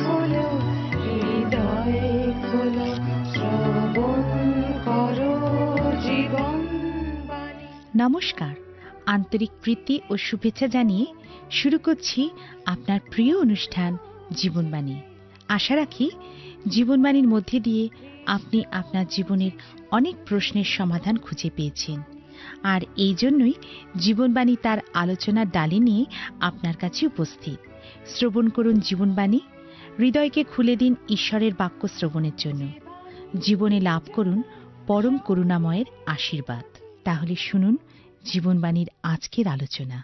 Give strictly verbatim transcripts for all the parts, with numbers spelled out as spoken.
খোলো, হৃদয় খোলো, শ্রবণ করো জীবন বাণী। নমস্কার, আন্তরিক প্রীতি ও শুভেচ্ছা জানিয়ে শুরু করছি আপনার প্রিয় অনুষ্ঠান জীবনবাণী। আশা রাখি জীবনবাণীর মধ্যে দিয়ে আপনি আপনার জীবনের অনেক প্রশ্নের সমাধান খুঁজে পেয়েছেন, আর এই জন্যই জীবনবাণী তার আলোচনার ডালি নিয়ে আপনার কাছে উপস্থিত। শ্রবণ করুন জীবনবাণী, হৃদয়কে খুলে দিন ঈশ্বরের বাক্য শ্রবণের জন্য। জীবনে লাভ করুন পরম করুণাময়ের আশীর্বাদ। তাহলে শুনুন জীবনবাণীর আজকের আলোচনা।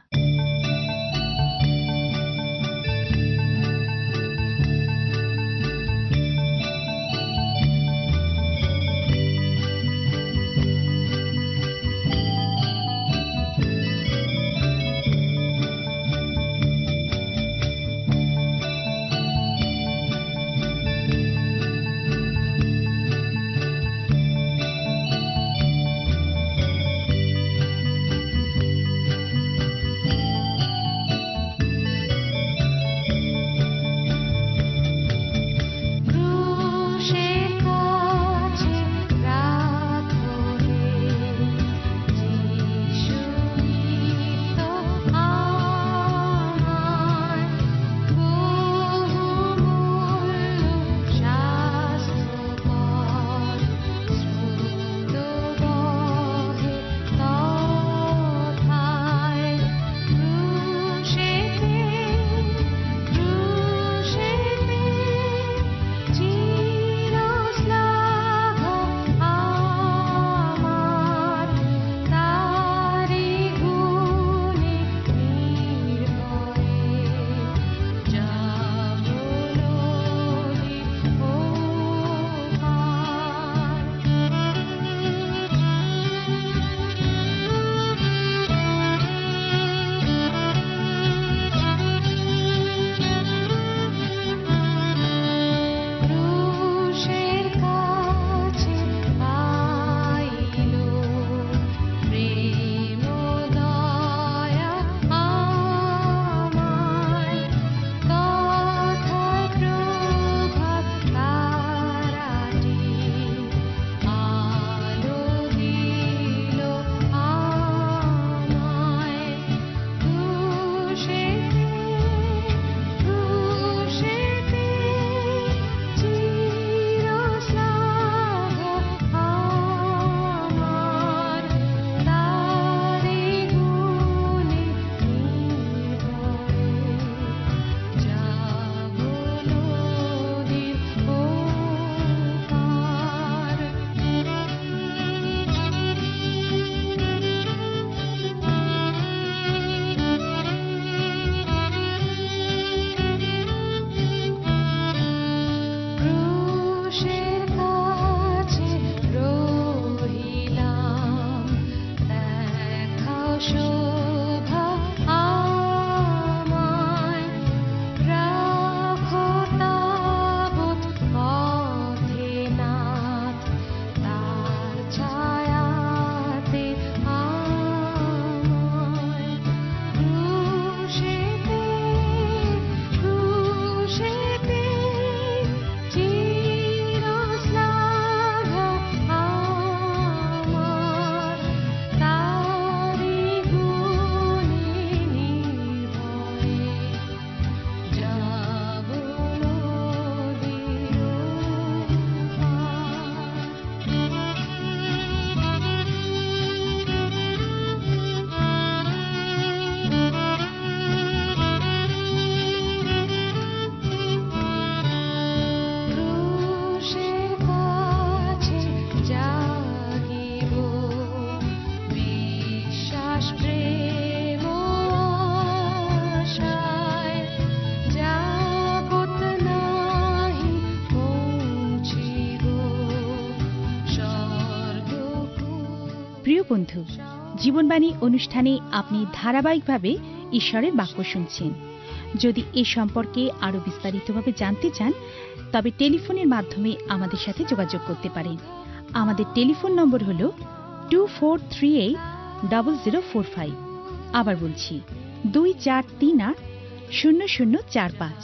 প্রিয় বন্ধু, জীবনবাণী অনুষ্ঠানে আপনি ধারাবাহিকভাবে ঈশ্বরের বাক্য শুনছেন। যদি এ সম্পর্কে আরো বিস্তারিতভাবে জানতে চান, তবে টেলিফোনের মাধ্যমে আমাদের সাথে যোগাযোগ করতে পারেন। আমাদের টেলিফোন নম্বর হল two four three eight double zero four five. আবার বলছি, দুই চার তিন আট শূন্য শূন্য চার পাঁচ।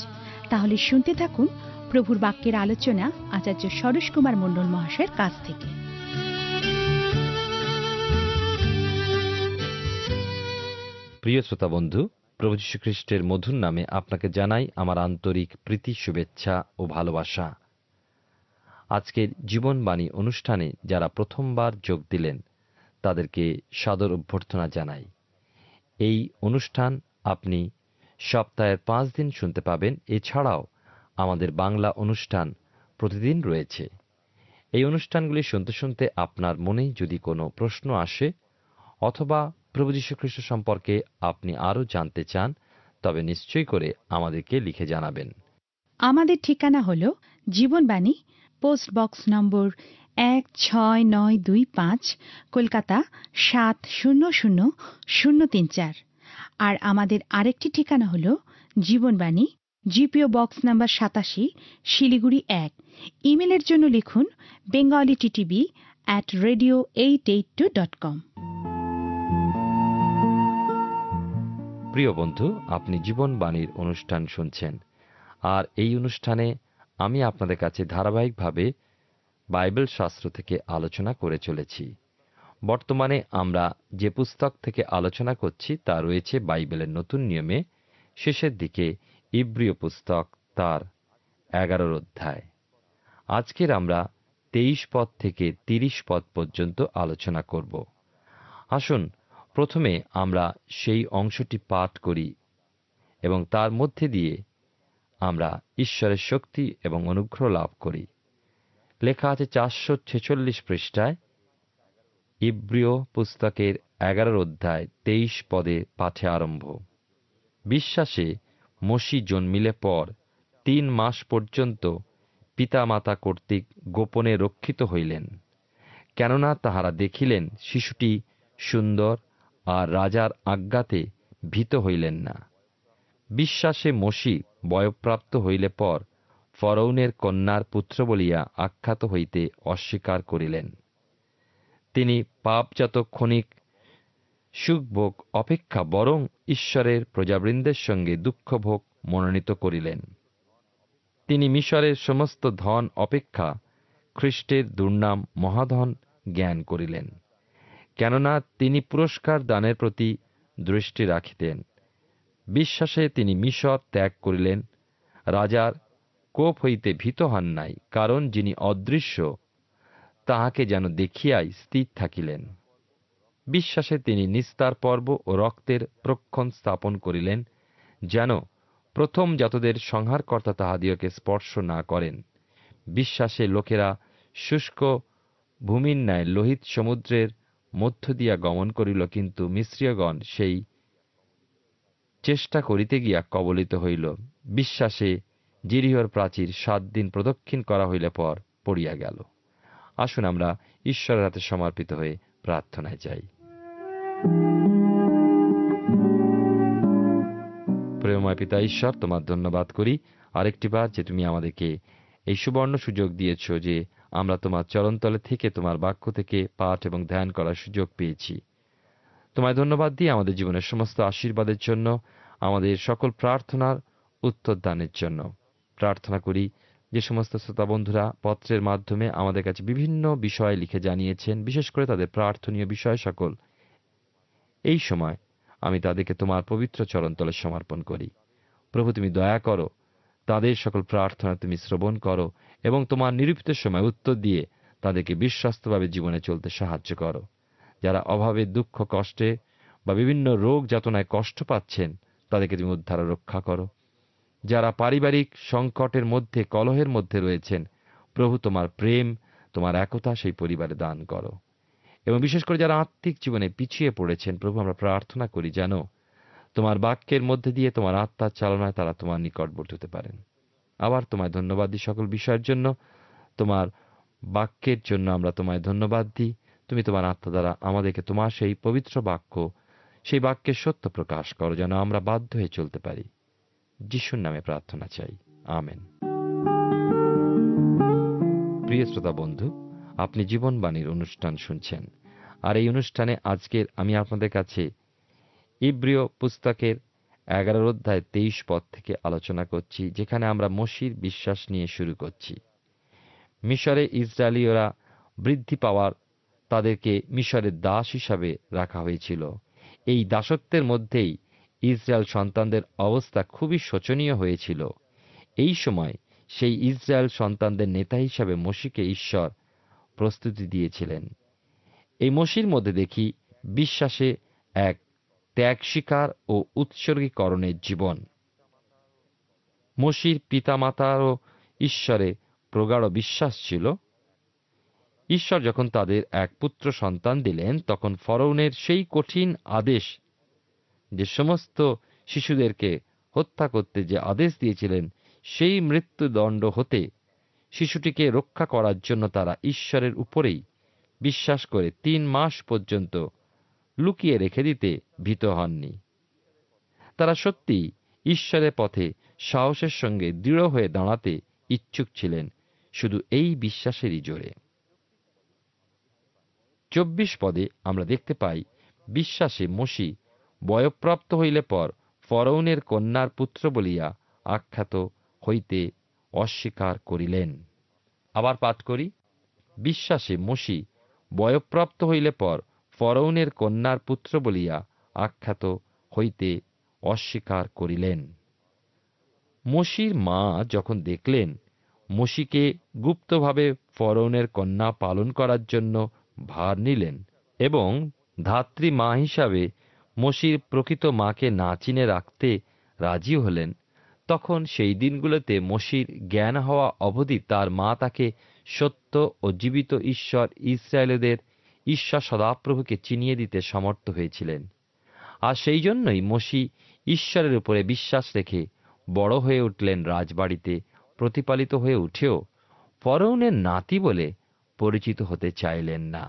তাহলে শুনতে থাকুন প্রভুর বাক্যের আলোচনা আচার্য সরোজ কুমার মণ্ডল মহাশয়ের কাছ থেকে। প্রিয় শ্রোতা বন্ধু, প্রভু যীশু খ্রিস্টের মধুর নামে আপনাকে জানাই আমার আন্তরিক প্রীতি, শুভেচ্ছা ও ভালোবাসা। আজকের জীবনবাণী অনুষ্ঠানে যারা প্রথমবার যোগ দিলেন তাদেরকে সাদর অভ্যর্থনা জানাই। এই অনুষ্ঠান আপনি সপ্তাহের পাঁচ দিন শুনতে পাবেন। এছাড়াও আমাদের বাংলা অনুষ্ঠান প্রতিদিন রয়েছে। এই অনুষ্ঠানগুলি শুনতে শুনতে আপনার মনে যদি কোনো প্রশ্ন আসে অথবা প্রভু যীশু খ্রিস্ট সম্পর্কে আপনি আরও জানতে চান, তবে নিশ্চয়ই করে আমাদেরকে লিখে জানাবেন। আমাদের ঠিকানা হল জীবনবাণী, পোস্ট বক্স নম্বর এক ছয় নয় দুই পাঁচ, কলকাতা সাত শূন্য শূন্য শূন্য তিন চার। আর আমাদের আরেকটি ঠিকানা হল জীবনবাণী, জিপিও বক্স নম্বর সাতাশি, শিলিগুড়ি এক। ইমেলের জন্য লিখুন Bengali TTV at radio eight eight two dot com. প্রিয় বন্ধু, আপনি জীবনবাণীর অনুষ্ঠান শুনছেন, আর এই অনুষ্ঠানে আমি আপনাদের কাছে ধারাবাহিকভাবে বাইবেল শাস্ত্র থেকে আলোচনা করে চলেছি। বর্তমানে আমরা যে পুস্তক থেকে আলোচনা করছি তা রয়েছে বাইবেলের নতুন নিয়মে শেষের দিকে ইব্রিয় পুস্তক, তার এগারোর অধ্যায়। আজকের আমরা তেইশ পদ থেকে তিরিশ পদ পর্যন্ত আলোচনা করব। আসুন প্রথমে আমরা সেই অংশটি পাঠ করি এবং তার মধ্যে দিয়ে আমরা ঈশ্বরের শক্তি এবং অনুগ্রহ লাভ করি। লেখা আছে চারশো ছেচল্লিশ পৃষ্ঠায়, ইব্রিয় পুস্তকের এগারোর অধ্যায় তেইশ পদে পাঠে আরম্ভ। বিশ্বাসে মসি জন্মিলে পর তিন মাস পর্যন্ত পিতামাতা কর্তৃক গোপনে রক্ষিত হইলেন, কেননা তাহারা দেখিলেন শিশুটি সুন্দর, আর রাজার আজ্ঞাতে ভীত হইলেন না। বিশ্বাসে মসি বয়ঃপ্রাপ্ত হইলে পর ফরৌনের কন্যার পুত্র বলিয়া আখ্যাত হইতে অস্বীকার করিলেন। তিনি পাপজাত ক্ষণিক সুখভোগ অপেক্ষা বরং ঈশ্বরের প্রজাবৃন্দের সঙ্গে দুঃখভোগ মনোনীত করিলেন। তিনি মিশরের সমস্ত ধন অপেক্ষা খ্রিস্টের দুর্নাম মহাধন জ্ঞান করিলেন, কেননা তিনি পুরস্কার দানের প্রতি দৃষ্টি রাখিতেন। বিশ্বাসে তিনি মিশর ত্যাগ করিলেন, রাজার কোপ হইতে ভীত হন নাই, কারণ যিনি অদৃশ্য তাহাকে যেন দেখিয়াই স্থির থাকিলেন। বিশ্বাসে তিনি নিস্তার পর্ব ও রক্তের প্রক্ষণ স্থাপন করিলেন, যেন প্রথম জাতদের সংহারকর্তা তাহাদিওকে স্পর্শ না করেন। বিশ্বাসে লোকেরা শুষ্ক ভূমির ন্যায় লোহিত সমুদ্রের মধ্য দিয়া গমন করিল, কিন্তু মিস্রীয়গণ সেই চেষ্টা করিতে গিয়া কবলিত হইল। বিশ্বাসে জিরিহর প্রাচীর সাত দিন প্রদক্ষিণ করা হইলে পর পড়িয়া গেল। আসুন আমরা ঈশ্বরের হাতে সমর্পিত হয়ে প্রার্থনায় যাই। প্রেমময় পিতা ঈশ্বর, তোমার ধন্যবাদ করি আরেকটি বার যে তুমি আমাদেরকে এই সুবর্ণ সুযোগ দিয়েছ যে আমরা তোমার চরণতলে থেকে তোমার বাক্য থেকে পাঠ এবং ধ্যান করার সুযোগ পেয়েছি। তোমায় ধন্যবাদ দিই আমাদের জীবনের সমস্ত আশীর্বাদের জন্য, আমাদের সকল প্রার্থনার উত্তর দানের জন্য। প্রার্থনা করি যে সমস্ত শ্রোতা বন্ধুরা পত্রের মাধ্যমে আমাদের কাছে বিভিন্ন বিষয় লিখে জানিয়েছেন, বিশেষ করে তাদের প্রার্থনীয় বিষয় সকল, এই সময় আমি তাদেরকে তোমার পবিত্র চরণতলে সমর্পণ করি। প্রভু, তুমি দয়া করো, তাদের সকল প্রার্থনা তুমি শ্রবণ করো এবং তোমার নিরূপিত সময় উত্তর দিয়ে তাদেরকে বিশ্বস্তভাবে জীবনে চলতে সাহায্য করো। যারা অভাবে, দুঃখ, কষ্টে বা বিভিন্ন রোগ যাতনায় কষ্ট পাচ্ছেন তাদেরকে তুমি উদ্ধার রক্ষা করো। যারা পারিবারিক সংকটের মধ্যে, কলহের মধ্যে রয়েছেন, প্রভু তোমার প্রেম, তোমার একতা সেই পরিবারে দান করো। এবং বিশেষ করে যারা আত্মিক জীবনে পিছিয়ে পড়েছেন, প্রভু আমরা প্রার্থনা করি যেন তোমার বাক্যের মধ্যে দিয়ে তোমার আত্মার চালনায় তারা তোমার নিকটবর্তী হতে পারেন। আবার তোমায় ধন্যবাদ দিই সকল বিষয়ের জন্য। তোমার বাক্যের জন্য আমরা তোমায় ধন্যবাদ দিই। তুমি তোমার আত্মা দ্বারা আমাদেরকে তোমার সেই পবিত্র বাক্য, সেই বাক্যের সত্য প্রকাশ করো, যেন আমরা বাধ্য হয়ে চলতে পারি। যিশুর নামে প্রার্থনা চাই, আমেন। প্রিয় শ্রোতা বন্ধু, আপনি জীবনবাণীর অনুষ্ঠান শুনছেন, আর এই অনুষ্ঠানে আজকের আমি আপনাদের কাছে ইব্রিয় পুস্তকের এগারোর অধ্যায় তেইশ পদ থেকে আলোচনা করছি, যেখানে আমরা মসির বিশ্বাস নিয়ে শুরু করছি। মিশরে ইসরায়েলীয়রা বৃদ্ধি পাওয়ার তাদেরকে মিশরের দাস হিসাবে রাখা হয়েছিল। এই দাসত্বের মধ্যেই ইসরায়েল সন্তানদের অবস্থা খুবই শোচনীয় হয়েছিল। এই সময় সেই ইসরায়েল সন্তানদের নেতা হিসাবে মসিকে ঈশ্বর প্রস্তুতি দিয়েছিলেন। এই মসির মধ্যে দেখি বিশ্বাসে এক ত্যাগ স্বীকার ও উৎসর্গীকরণের জীবন। মসির পিতামাতারও ঈশ্বরে প্রগাঢ় বিশ্বাস ছিল। ঈশ্বর যখন তাদের এক পুত্র সন্তান দিলেন, তখন ফরৌনের সেই কঠিন আদেশ, যে সমস্ত শিশুদেরকে হত্যা করতে যে আদেশ দিয়েছিলেন, সেই মৃত্যুদণ্ড হতে শিশুটিকে রক্ষা করার জন্য তারা ঈশ্বরের উপরেই বিশ্বাস করে তিন মাস পর্যন্ত লুকিয়ে রেখে দিতে ভীত হননি। তারা সত্যি ঈশ্বরের পথে সাহসের সঙ্গে দৃঢ় হয়ে দাঁড়াতে ইচ্ছুক ছিলেন, শুধু এই বিশ্বাসেরই জোরে। চব্বিশ পদে আমরা দেখতে পাই, বিশ্বাসে মসি বয়ঃপ্রাপ্ত হইলে পর ফরৌনের কন্যার পুত্র বলিয়া আখ্যাত হইতে অস্বীকার করিলেন। আবার পাঠ করি, বিশ্বাসে মসি বয়ঃপ্রাপ্ত হইলে পর ফরৌনের কন্যার পুত্র বলিয়া আখ্যাত হইতে অস্বীকার করিলেন। মসির মা যখন দেখলেন মসিকে গুপ্তভাবে ফরৌনের কন্যা পালন করার জন্য ভার নিলেন এবং ধাত্রী মা হিসাবে মসির প্রকৃত মাকে না চিনে রাখতে রাজি হলেন, তখন সেই দিনগুলোতে মসির জ্ঞান হওয়া অবধি তার মা তাকে সত্য ও জীবিত ঈশ্বর ইসরায়েলদের ঈশ্বর সদাপ্রভুকে চিনিয়ে দিতে সমর্থ হয়েছিলেন। আর সেই জন্যই মসি ঈশ্বরের উপরে বিশ্বাস রেখে বড় হয়ে উঠলেন রাজবাড়িতে, প্রতিপালিত হয়ে উঠেও ফরৌনের নাতি বলে পরিচিত হতে চাইলেন না।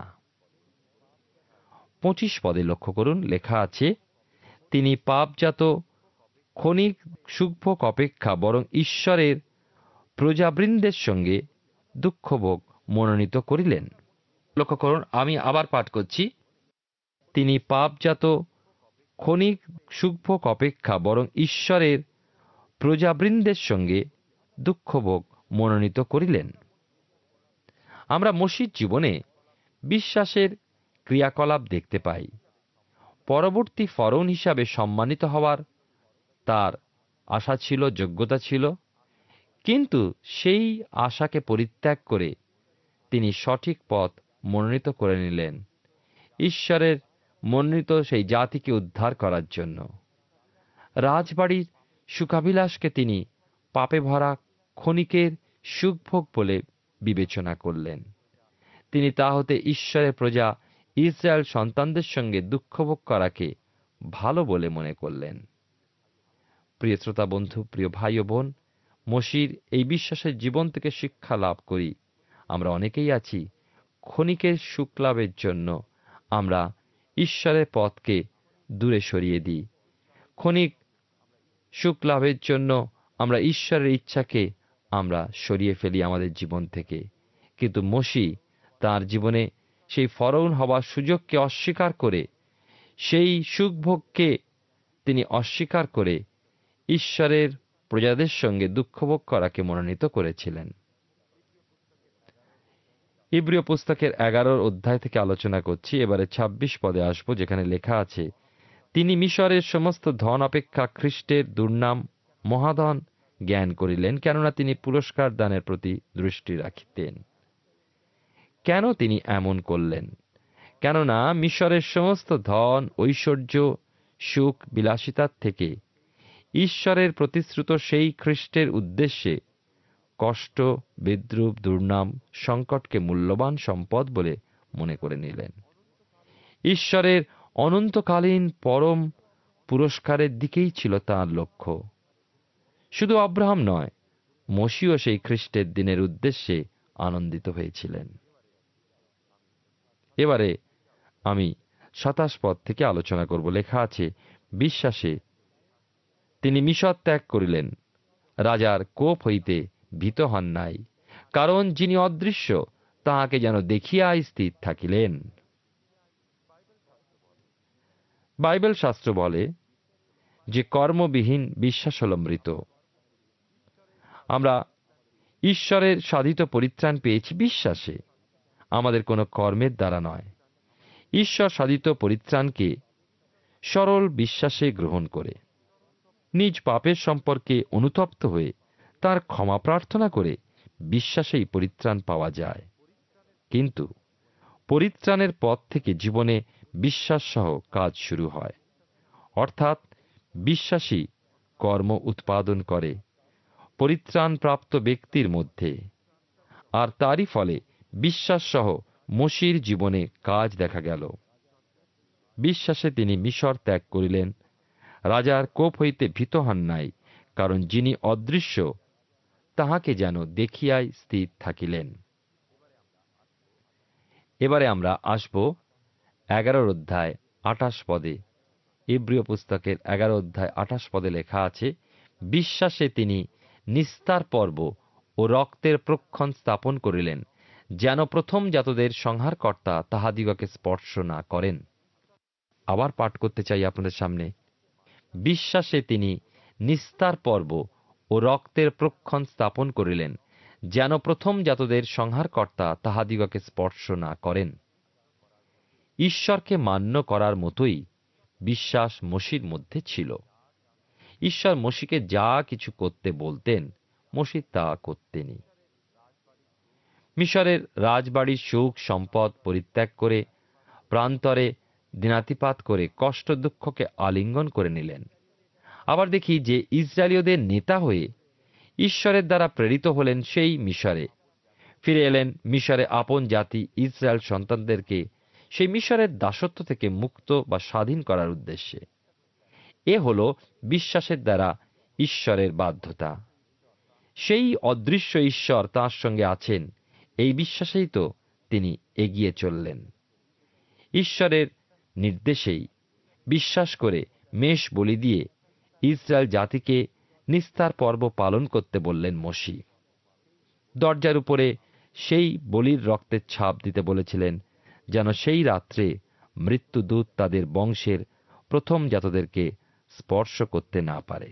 পঁচিশ পদে লক্ষ্য করুন, লেখা আছে, তিনি পাপজাত ক্ষণিক সুখভোগ অপেক্ষা বরং ঈশ্বরের প্রজাবৃন্দের সঙ্গে দুঃখভোগ মনোনীত করিলেন। লক্ষ্য করুন, আমি আবার পাঠ করছি, তিনি পাপজাত ক্ষণিক সুখভোগ অপেক্ষা বরং ঈশ্বরের প্রজাবৃন্দের সঙ্গে দুঃখভোগ মনোনীত করিলেন। আমরা মসির জীবনে বিশ্বাসের ক্রিয়াকলাপ দেখতে পাই। পরবর্তী ফরৌন হিসাবে সম্মানিত হওয়ার তার আশা ছিল, যোগ্যতা ছিল, কিন্তু সেই আশাকে পরিত্যাগ করে তিনি সঠিক পথ মনোনীত করে নিলেন, ঈশ্বরের মনোনীত সেই জাতিকে উদ্ধার করার জন্য। রাজবাড়ির সুখাবিলাসকে তিনি পাপে ভরা ক্ষণিকের সুখভোগ বলে বিবেচনা করলেন। তিনি তা হতে ঈশ্বরের প্রজা ইসরায়েল সন্তানদের সঙ্গে দুঃখভোগ করাকে ভালো বলে মনে করলেন। প্রিয় শ্রোতা বন্ধু, প্রিয় ভাই ও বোন, মসির এই বিশ্বাসের জীবন থেকে শিক্ষা লাভ করি। আমরা অনেকেই আছি, ক্ষণিকের সুখ লাভের জন্য আমরা ঈশ্বরের পথকে দূরে সরিয়ে দিই। ক্ষণিক সুখ লাভের জন্য আমরা ঈশ্বরের ইচ্ছাকে আমরা সরিয়ে ফেলি আমাদের জীবন থেকে। কিন্তু মসি তার জীবনে সেই ফরৌন হওয়ার সুযোগকে অস্বীকার করে, সেই সুখভোগকে তিনি অস্বীকার করে ঈশ্বরের প্রজাদের সঙ্গে দুঃখভোগ করাকে মনোনীত করেছিলেন। ইব্রিয় পুস্তকের এগারোর অধ্যায় থেকে আলোচনা করছি, এবারে ছাব্বিশ পদে আসব, যেখানে লেখা আছে, তিনি মিশরের সমস্ত ধন অপেক্ষা খ্রিস্টের দুর্নাম মহাধন জ্ঞান করিলেন, কেননা তিনি পুরস্কার দানের প্রতি দৃষ্টি রাখিতেন। কেন তিনি এমন করলেন? কেননা মিশরের সমস্ত ধন, ঐশ্বর্য, সুখ, বিলাসিতার থেকে ঈশ্বরের প্রতিশ্রুত সেই খ্রিস্টের উদ্দেশ্যে কষ্ট, বিদ্রূপ, দুর্নাম, সংকটকে মূল্যবান সম্পদ বলে মনে করে নিলেন। ঈশ্বরের অনন্তকালীন পরম পুরস্কারের দিকেই ছিল তাঁর লক্ষ্য। শুধু আব্রাহাম নয়, মসিও সেই খ্রিস্টের দিনের উদ্দেশ্যে আনন্দিত হয়েছিলেন। এবারে আমি সাতাশ পদ থেকে আলোচনা করব। লেখা আছে, বিশ্বাসে তিনি মিশর ত্যাগ করিলেন, রাজার কোপ হইতে ভীত হন নাই, কারণ যিনি অদৃশ্য তাহাকে যেন দেখিয়া স্থির থাকিলেন। বাইবেল শাস্ত্র বলে যে কর্মবিহীন বিশ্বাস হল মৃত। আমরা ঈশ্বরের সাধিত পরিত্রাণ পেয়েছি বিশ্বাসে, আমাদের কোনো কর্মের দ্বারা নয়। ঈশ্বর সাধিত পরিত্রাণকে সরল বিশ্বাসে গ্রহণ করে, নিজ পাপের সম্পর্কে অনুতপ্ত হয়ে তার ক্ষমা প্রার্থনা করে বিশ্বাসেই পরিত্রাণ পাওয়া যায়। কিন্তু পরিত্রাণের পথ থেকে জীবনে বিশ্বাস সহ কাজ শুরু হয়, অর্থাৎ বিশ্বাসী কর্ম উৎপাদন করে পরিত্রাণপ্রাপ্ত ব্যক্তির মধ্যে, আর তারই ফলে বিশ্বাস সহ মসির জীবনে কাজ দেখা গেল। বিশ্বাসে তিনি মিশর ত্যাগ করিলেন, রাজার কোপ হইতে ভীত হন নাই, কারণ যিনি অদৃশ্য তাহাকে যেন দেখিয়াই স্থির থাকিলেন। এবারে আমরা আসব এগারোর অধ্যায় আঠাশ পদে। ইব্রিয় পুস্তকের এগারো অধ্যায় আঠাশ পদে লেখা আছে, বিশ্বাসে তিনি নিস্তার পর্ব ও রক্তের প্রক্ষণ স্থাপন করিলেন, যেন প্রথম জাতদের সংহারকর্তা তাহাদিগকে স্পর্শ না করেন। আবার পাঠ করতে চাই আপনাদের সামনে। বিশ্বাসে তিনি নিস্তার পর্ব ও রক্তের প্রক্ষণ স্থাপন করিলেন, যেন প্রথম জাতদের সংহারকর্তা তাহাদিগকে স্পর্শ না করেন। ঈশ্বরকে মান্য করার মতোই বিশ্বাস মসির মধ্যে ছিল। ঈশ্বর মসিকে যা কিছু করতে বলতেন, মসি তা করতেনই। মিশরের রাজবাড়ির সুখ সম্পদ পরিত্যাগ করে প্রান্তরে দিনাতিপাত করে কষ্ট দুঃখকে আলিঙ্গন করে নিলেন। আবার দেখি যে ইসরায়েলীয়দের নেতা হয়ে ঈশ্বরের দ্বারা প্রেরিত হলেন সেই মিশরে, ফিরে এলেন মিশরে আপন জাতি ইসরায়েল সন্তানদেরকে সেই মিশরের দাসত্ব থেকে মুক্ত বা স্বাধীন করার উদ্দেশ্যে। এ হল বিশ্বাসের দ্বারা ঈশ্বরের বাধ্যতা। সেই অদৃশ্য ঈশ্বর তাঁর সঙ্গে আছেন, এই বিশ্বাসেই তো তিনি এগিয়ে চললেন। ঈশ্বরের নির্দেশেই বিশ্বাস করে মেষ বলি দিয়ে ইসরায়েল জাতিকে নিস্তার পর্ব পালন করতে বললেন মসি। দরজার উপরে সেই বলির রক্তের ছাপ দিতে বলেছিলেন, যেন সেই রাত্রে মৃত্যুদূত তাদের বংশের প্রথম জাতদেরকে স্পর্শ করতে না পারে।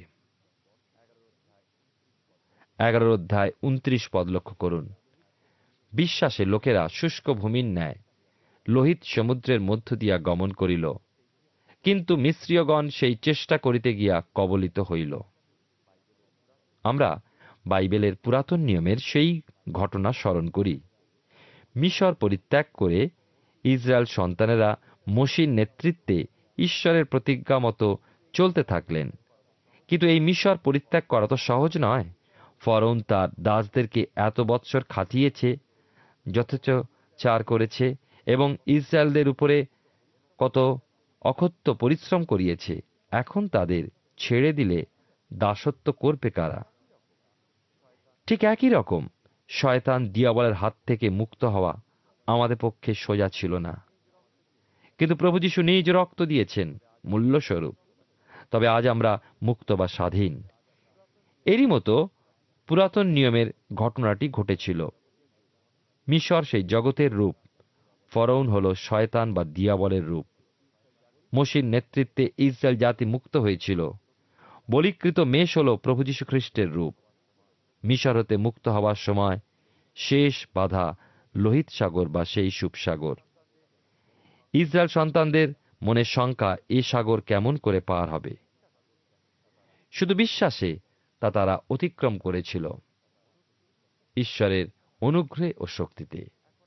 এগারোর অধ্যায় উনত্রিশ পদ লক্ষ্য করুন। বিশ্বাসে লোকেরা শুষ্ক ভূমির ন্যায় লোহিত সমুদ্রের মধ্য দিয়া গমন করিল, কিন্তু মিস্রীয়গণ সেই চেষ্টা করিতে গিয়া কবলিত হইল। আমরা বাইবেলের পুরাতন নিয়মের সেই ঘটনা স্মরণ করি। মিশর পরিত্যাগ করে ইসরায়েল সন্তানেরা মসির নেতৃত্বে ঈশ্বরের প্রতিজ্ঞা মতো চলতে থাকলেন। কিন্তু এই মিশর পরিত্যাগ করা তো সহজ নয়। ফরৌন তার দাসদেরকে এত বৎসর খাটিয়েছে, যথেচ্ছাচার করেছে এবং ইসরায়েলদের উপরে কত অকথ্য পরিশ্রম করিয়েছে। এখন তাদের ছেড়ে দিলে দাসত্ব করবে কারা? ঠিক একই রকম শয়তান দিয়াবলের হাত থেকে মুক্ত হওয়া আমাদের পক্ষে সোজা ছিল না, কিন্তু প্রভু যীশু নিজ রক্ত দিয়েছেন মূল্যস্বরূপ। তবে আজ আমরা মুক্ত বা স্বাধীন। এরই মতো পুরাতন নিয়মের ঘটনাটি ঘটেছিল। মিশর সেই জগতের রূপ, ফরৌন হল শয়তান বা দিয়াবলের রূপ। মসির নেতৃত্বে ইসরায়েল জাতি মুক্ত হয়েছিল। বলিকৃত মেষ হল প্রভু যীশু খ্রিস্টের রূপ। মিশর হতে মুক্ত হওয়ার সময় শেষ বাধা লোহিত সাগর বা সেই সুপসাগর। ইসরায়েল সন্তানদের মনের শঙ্কা, এ সাগর কেমন করে পার হবে? শুধু বিশ্বাসে তা তারা অতিক্রম করেছিল, ঈশ্বরের অনুগ্রহে ও শক্তিতে।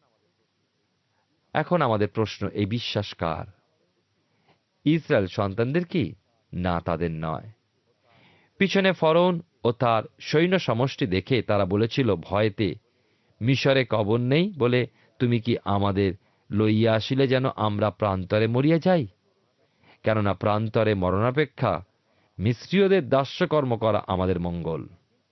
এখন আমাদের প্রশ্ন, এই বিশ্বাস কার? ইসরায়েল সন্তানদের কি? না, তাদের নয়। পিছনে ফরৌন ও তার সৈন্য সমষ্টি দেখে তারা বলেছিল ভয়েতে, মিশরে কবর নেই বলে তুমি কি আমাদের লইয়া আসিলে যেন আমরা প্রান্তরে মরিয়া যাই? কেননা প্রান্তরে মরণাপেক্ষা মিস্রীয়দের দাস্যকর্ম করা আমাদের মঙ্গল।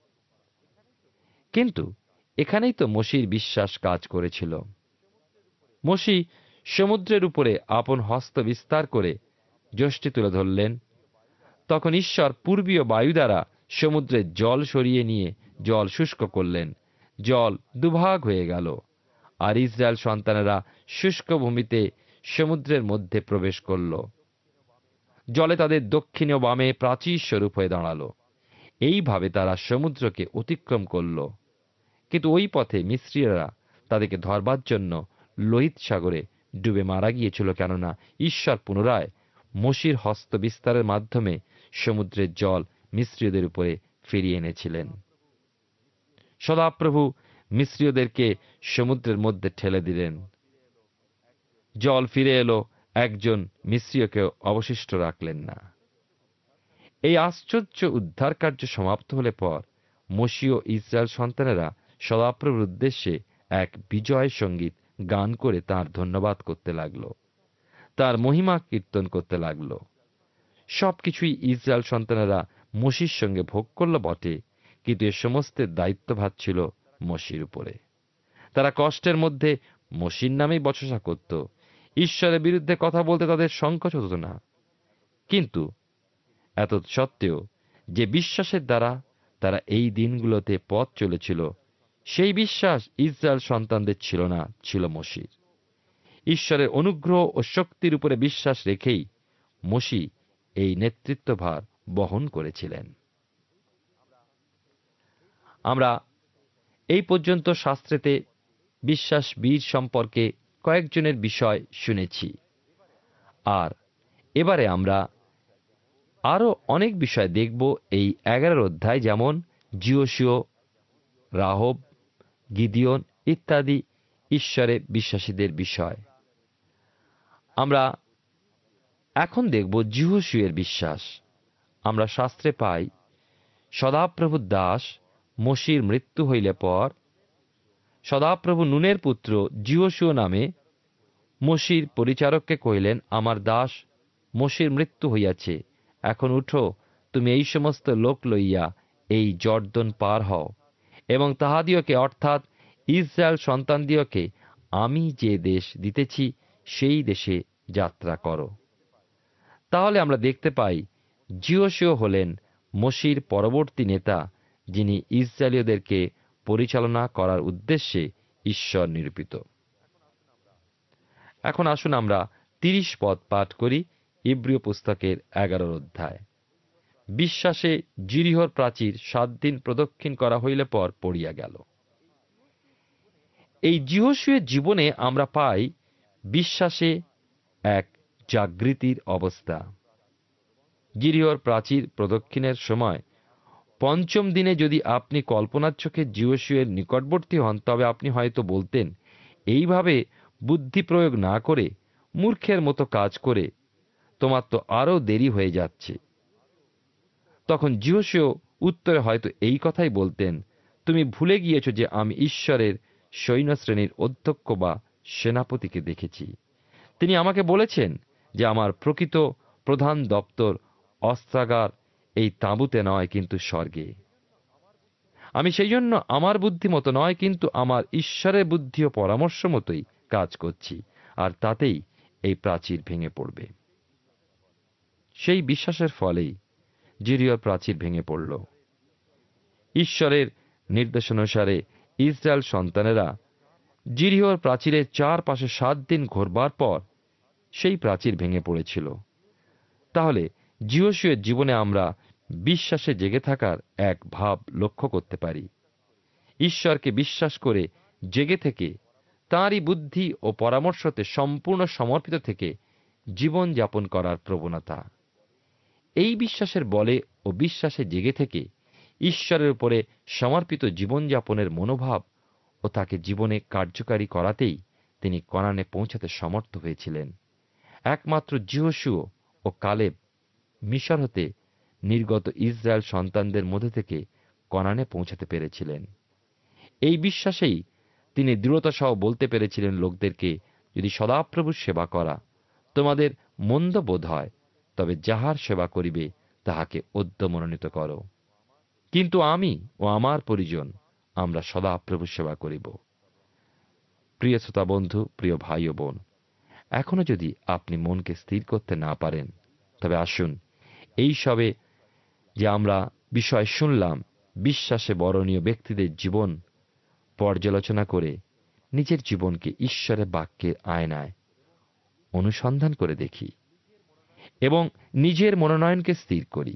কিন্তু এখানেই তো মসির বিশ্বাস কাজ করেছিল। মসি সমুদ্রের উপরে আপন হস্ত বিস্তার করে যষ্টি তুলে ধরলেন। তখন ঈশ্বর পূর্বীয় বায়ু দ্বারা সমুদ্রের জল সরিয়ে নিয়ে জল শুষ্ক করলেন। জল দুভাগ হয়ে গেল, আর ইসরায়েল সন্তানেরা শুষ্ক ভূমিতে সমুদ্রের মধ্যে প্রবেশ করল। জলে তাদের দক্ষিণে ও বামে প্রাচীর স্বরূপ হয়ে দাঁড়াল। এইভাবে তারা সমুদ্রকে অতিক্রম করল। কিন্তু ওই পথে মিস্রীয়রা তাদেরকে ধরবার জন্য লোহিত সাগরে ডুবে মারা গিয়েছিল, কেননা ঈশ্বর পুনরায় মোশির হস্ত বিস্তারের মাধ্যমে সমুদ্রের জল মিস্রীয়দের উপরে ফিরিয়ে এনেছিলেন। সদাপ্রভু মিস্রীয়দেরকে সমুদ্রের মধ্যে ঠেলে দিলেন। জল ফিরে এলো, একজন মিস্রীয়কেও অবশিষ্ট রাখলেন না। এই আশ্চর্য উদ্ধার কার্য সমাপ্ত হলে পর মোশি ও ইসরায়েল সন্তানেরা সদাপ্রভুর উদ্দেশ্যে এক বিজয় সঙ্গীত গান করে তাঁর ধন্যবাদ করতে লাগল, তার মহিমা কীর্তন করতে লাগল। সবকিছুই ইসরায়েল সন্তানেরা মোশির সঙ্গে ভোগ করল বটে, কিন্তু এ সমস্তের দায়িত্বভার ছিল মোশির উপরে। তারা কষ্টের মধ্যে মোশির নামেই বচসা করত, ঈশ্বরের বিরুদ্ধে কথা বলতে তাদের সংকোচ হতো না। কিন্তু এত সত্ত্বেও যে বিশ্বাসের দ্বারা তারা এই দিনগুলোতে পথ চলেছিল, সেই বিশ্বাস ইসরায়েল সন্তানদের ছিল না, ছিল মোশির। ঈশ্বরের অনুগ্রহ ও শক্তির উপরে বিশ্বাস রেখেই মোশি এই নেতৃত্বভার বহন করেছিলেন। আমরা এই পর্যন্ত শাস্ত্রেতে বিশ্বাস বীর সম্পর্কে কয়েকজনের বিষয় শুনেছি, আর এবারে আমরা আরও অনেক বিষয় দেখব এই এগারোর অধ্যায়, যেমন জিওশীয়, রাহব, গিদিওন ইত্যাদি ঈশ্বরে বিশ্বাসীদের বিষয়। আমরা এখন দেখব জিহোশূয়ের বিশ্বাস। আমরা শাস্ত্রে পাই, সদাপ্রভুর দাস মোশির মৃত্যু হইলে পর সদাপ্রভু নুনের পুত্র জিহোশূয় নামে মোশির পরিচারককে কহিলেন, আমার দাস মোশির মৃত্যু হইয়াছে, এখন উঠো, তুমি এই সমস্ত লোক লইয়া এই জর্দন পার হও এবং তাহাদিওকে অর্থাৎ ইসরায়েল সন্তানদিওকে আমি যে দেশ দিতেছি সেই দেশে যাত্রা করো। তাহলে আমরা দেখতে পাই জিহোশূয় হলেন মোশির পরবর্তী নেতা, যিনি ইসরায়েলীয়দেরকে পরিচালনা করার উদ্দেশ্যে ঈশ্বর নিরূপিত। এখন আসুন আমরা তিরিশ পদ পাঠ করি ইব্রিয় পুস্তকের এগারোর অধ্যায়। বিশ্বাসে জিরিহর প্রাচীর সাত দিন প্রদক্ষিণ করা হইলে পর পড়িয়া গেল। এই জিহোশূয়ের জীবনে আমরা পাই বিশ্বাসে এক জাগৃতির অবস্থা। জিরিহর প্রাচীর প্রদক্ষিণের সময় পঞ্চম দিনে যদি আপনি কল্পনার চোখে জিহোশূয়ের নিকটবর্তী হন, তবে আপনি হয়তো বলতেন, এইভাবে বুদ্ধি প্রয়োগ না করে মূর্খের মতো কাজ করে তোমার তো আরও দেরি হয়ে যাচ্ছে। তখন জিহোশূয় উত্তরে হয়তো এই কথাই বলতেন, তুমি ভুলে গিয়েছ যে আমি ঈশ্বরের সৈন্যশ্রেণীর অধ্যক্ষ বা সেনাপতিকে দেখেছি। তিনি আমাকে বলেছেন যে আমার প্রকৃত প্রধান দপ্তর অস্ত্রাগার এই তাঁবুতে নয়, কিন্তু স্বর্গে। আমি সেই জন্য আমার বুদ্ধি মতো নয়, কিন্তু আমার ঈশ্বরের বুদ্ধি ও পরামর্শ মতোই কাজ করছি, আর তাতেই এই প্রাচীর ভেঙে পড়বে। সেই বিশ্বাসের ফলেই জিরিহর প্রাচীর ভেঙে পড়ল। ঈশ্বরের নির্দেশানুসারে ইসরায়েল সন্তানেরা জিরিহর প্রাচীরের চারপাশে সাত দিন ঘোরবার পর সেই প্রাচীর ভেঙে পড়েছিল। তাহলে জিহোশূয়ের জীবনে আমরা বিশ্বাসে জেগে থাকার এক ভাব লক্ষ্য করতে পারি। ঈশ্বরকে বিশ্বাস করে জেগে থেকে তাঁরই বুদ্ধি ও পরামর্শতে সম্পূর্ণ সমর্পিত থেকে জীবন যাপন করার প্রবণতা। এই বিশ্বাসের বলে ও বিশ্বাসে জেগে থেকে ঈশ্বরের উপরে সমর্পিত জীবনযাপনের মনোভাব ও তাকে জীবনে কার্যকারী করাতেই তিনি কনানে পৌঁছাতে সমর্থ হয়েছিলেন। একমাত্র জিহোশূয় ও কালেব মিশর হতে নির্গত ইসরায়েল সন্তানদের মধ্যে থেকে কনানে পৌঁছাতে পেরেছিলেন। এই বিশ্বাসেই তিনি দৃঢ়তা সহ বলতে পেরেছিলেন লোকদেরকে, যদি সদাপ্রভুর সেবা করা তোমাদের মন্দ বোধ হয়, তবে যাহার সেবা করিবে তাহাকে অদ্য মনোনীত করো, কিন্তু আমি ও আমার পরিজন আমরা সদাপ্রভুর সেবা করিব। প্রিয় শ্রোতা বন্ধু, প্রিয় ভাই ও বোন, এখনো যদি আপনি মনকে স্থির করতে না পারেন, তবে আসুন এই সবে যে আমরা বিষয় শুনলাম, বিশ্বাসে বরণীয় ব্যক্তিদের জীবন পর্যালোচনা করে নিজের জীবনকে ঈশ্বরের বাক্যের আয়নায় অনুসন্ধান করে দেখি। এবং নিজের মনোনয়নকে স্থির করি।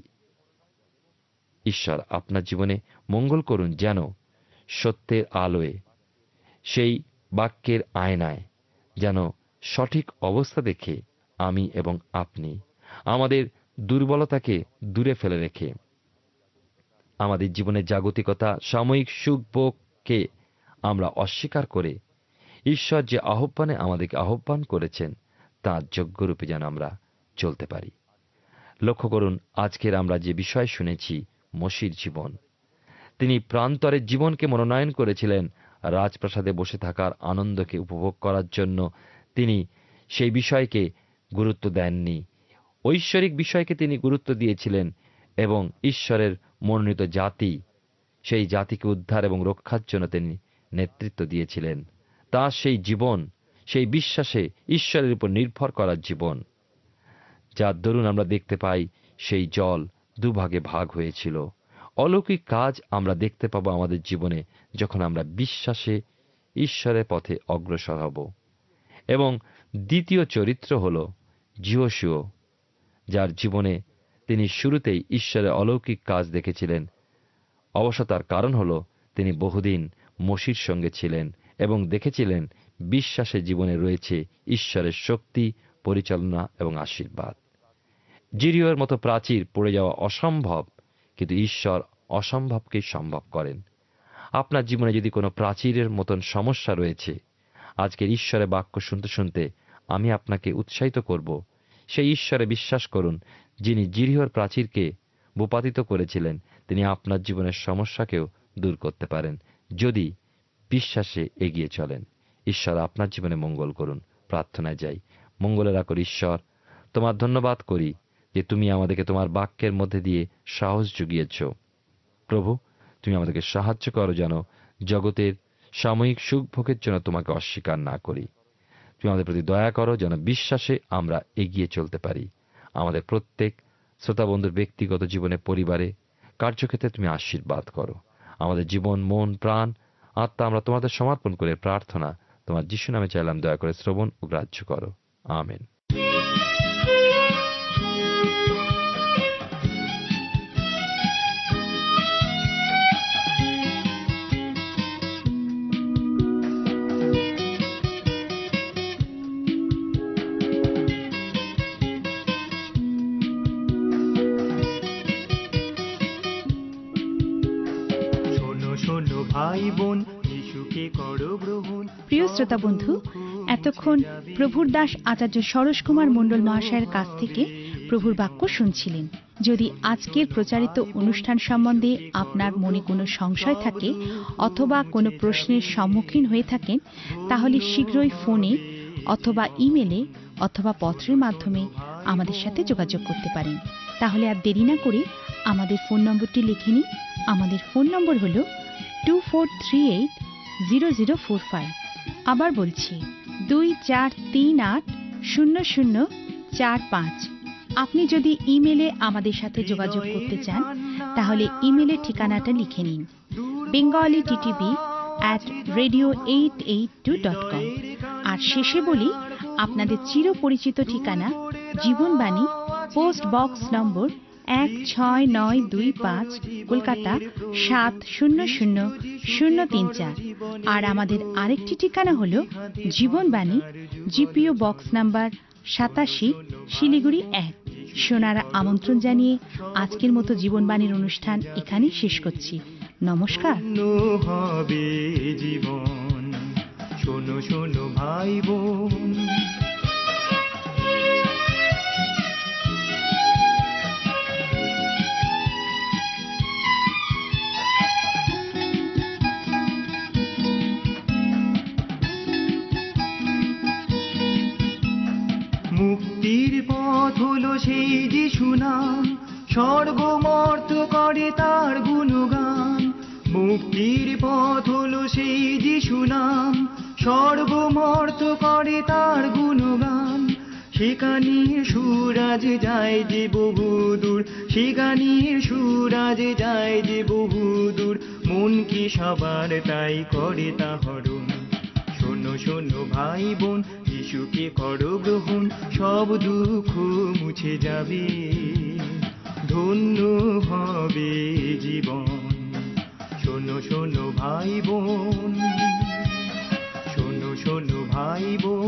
ঈশ্বর আপনার জীবনে মঙ্গল করুন, যেন সত্যের আলোয়, সেই বাক্যের আয়নায় যেন সঠিক অবস্থা দেখে আমি এবং আপনি আমাদের দুর্বলতাকে দূরে ফেলে রেখে আমাদের জীবনের জাগতিকতা, সাময়িক সুখ ভোগকে আমরা অস্বীকার করে ঈশ্বর যে আহ্বানে আমাদেরকে আহ্বান করেছেন তার যোগ্যরূপে যেন আমরা চলতে পারি। লক্ষ্য করুন, আজকের আমরা যে বিষয় শুনেছি, মসির জীবন। তিনি প্রান্তরের জীবনকে মনোনয়ন করেছিলেন রাজপ্রাসাদে বসে থাকার আনন্দকে উপভোগ করার জন্য। তিনি সেই বিষয়কে গুরুত্ব দেননি, ঐশ্বরিক বিষয়কে তিনি গুরুত্ব দিয়েছিলেন এবং ঈশ্বরের মনোনীত জাতি, সেই জাতিকে উদ্ধার এবং রক্ষার জন্য তিনি নেতৃত্ব দিয়েছিলেন। তার সেই জীবন, সেই বিশ্বাসে ঈশ্বরের উপর নির্ভর করার জীবন, যার দরুন আমরা দেখতে পাই সেই জল দুভাগে ভাগ হয়েছিল। অলৌকিক কাজ আমরা দেখতে পাবো আমাদের জীবনে যখন আমরা বিশ্বাসে ঈশ্বরের পথে অগ্রসর হব। এবং দ্বিতীয় চরিত্র হল যিহোশূয়, যার জীবনে তিনি শুরুতেই ঈশ্বরের অলৌকিক কাজ দেখেছিলেন। অবশ্য তার কারণ হল তিনি বহুদিন মসির সঙ্গে ছিলেন এবং দেখেছিলেন বিশ্বাসের জীবনে রয়েছে ঈশ্বরের শক্তি, পরিচালনা এবং আশীর্বাদ। জিরিওর মতো প্রাচীর পড়ে যাওয়া অসম্ভব, কিন্তু ঈশ্বর অসম্ভবকে সম্ভব করেন। আপনার জীবনে যদি কোনো প্রাচীরের মতন সমস্যা রয়েছে, আজকের ঈশ্বরের বাক্য শুনতে শুনতে আমি আপনাকে উৎসাহিত করব, সেই ঈশ্বরে বিশ্বাস করুন যিনি জিরিওর প্রাচীরকে ভূপাতিত করেছিলেন, তিনি আপনার জীবনের সমস্যাকেও দূর করতে পারেন যদি বিশ্বাসে এগিয়ে চলেন। ঈশ্বর আপনার জীবনে মঙ্গল করুন। প্রার্থনায় যাই। মঙ্গলের আকর ঈশ্বর, তোমার ধন্যবাদ করি যে তুমি আমাদেরকে তোমার বাক্যের মধ্যে দিয়ে সাহস জুগিয়েছ। প্রভু, তুমি আমাদেরকে সাহায্য করো যেন জগতের সাময়িক সুখ ভোগের জন্য তোমাকে অস্বীকার না করি। তুমি আমাদের প্রতি দয়া করো যেন বিশ্বাসে আমরা এগিয়ে চলতে পারি। আমাদের প্রত্যেক শ্রোতা বন্ধুর ব্যক্তিগত জীবনে, পরিবারে, কার্যক্ষেত্রে তুমি আশীর্বাদ করো। আমাদের জীবন, মন, প্রাণ, আত্মা আমরা তোমাদের সমর্পণ করে প্রার্থনা তোমার যিশু নামে চাইলাম, দয়া করে শ্রবণ ও গ্রাহ্য করো। আমেন। প্রিয় শ্রোতা বন্ধু, এতক্ষণ প্রভুর দাস আচার্য সরোজ কুমার মণ্ডল মহাশয়ের কাছ থেকে প্রভুর বাক্য শুনছিলেন। যদি আজকের প্রচারিত অনুষ্ঠান সম্বন্ধে আপনার মনে কোনো সংশয় থাকে অথবা কোনো প্রশ্নের সম্মুখীন হয়ে থাকেন, তাহলে শীঘ্রই ফোনে অথবা ইমেলে অথবা পত্রের মাধ্যমে আমাদের সাথে যোগাযোগ করতে পারেন। তাহলে আর দেরি না করে আমাদের ফোন নম্বরটি লিখে নিন। আমাদের ফোন নম্বর হল two four three eight zero zero four five. আবার বলছি, দুই চার তিন আট শূন্য শূন্য চার পাঁচ। আপনি যদি ইমেলে আমাদের সাথে যোগাযোগ করতে চান, তাহলে ইমেলের ঠিকানাটা লিখে নিন, Bengali TTV at radio eight eight two dot com. আর শেষে বলি, আপনাদের চিরপরিচিত ঠিকানা জীবনবাণী, পোস্ট বক্স নম্বর এক ছয় নয় দুই পাঁচ, কলকাতা সাত শূন্য শূন্য শূন্য তিন চার। আর আমাদের আরেকটি ঠিকানা হল জীবনবাণী, জিপিও বক্স নাম্বার সাতাশি, শিলিগুড়ি এক। শোনার আমন্ত্রণ জানিয়ে আজকের মতো জীবনবাণীর অনুষ্ঠান এখানেই শেষ করছি। নমস্কার। হবে জীবন, শোনো শোনো ভাই বোন। মুক্তির পথ হলো সেই যিশু নাম, স্বর্গমর্ত করে তার গুণগান। মুক্তির পথ হলো সেই যিশু নাম, স্বর্গমর্ত করে তার গুণগান। সেখানে সুরাজ যায় যে বহুদূর, সেখানে সুরাজ যায় যে বহুদূর। মন কি সবার তাই করে তা হরণ। শোনো শোনো ভাই বোন, যিশুকে করো গ্রহণ, সব দুঃখ মুছে যাবে, ধন্য হবে জীবন। শোনো শোনো ভাই বোন, শোনো শোনো ভাই বোন,